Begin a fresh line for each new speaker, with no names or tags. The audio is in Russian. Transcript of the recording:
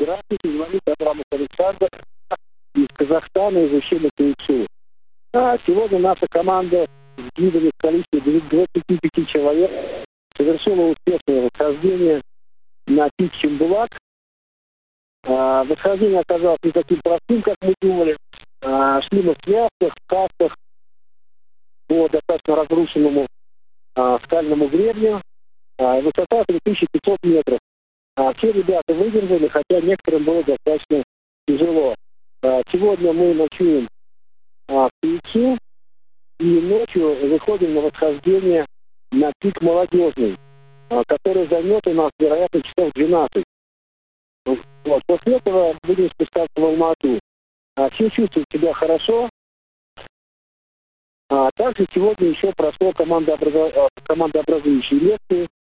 Здравствуйте, звонит Абрамов Александр из Казахстана, из ущелья Туйцу. Сегодня наша команда с гидами в количестве 25 человек совершила успешное восхождение на пик Чембулак. Восхождение оказалось не таким простым, как мы думали. Шли мы в связках, в касках по достаточно разрушенному скальному гребню. Высота 3500 метров. Все ребята выдержали, хотя некоторым было достаточно тяжело. Сегодня мы ночуем в Туйцу и ночью выходим на восхождение на пик Молодежный, который займет у нас, вероятно, часов 12. Вот. После этого будем спускаться в Алмату. Все чувствуют себя хорошо. Также сегодня еще прошло командообразующие лекции